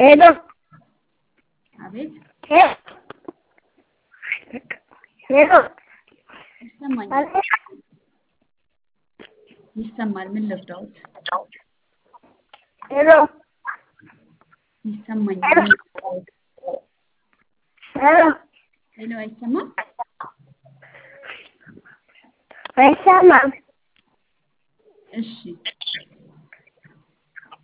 ሄሎ አቤት ሄሎ ይሰማኛል ይሰማል ምን ልርዳዎት ሄሎ ይሰማኛል ሄሎ ሄሎ አይሰማም አይሰማም እሺ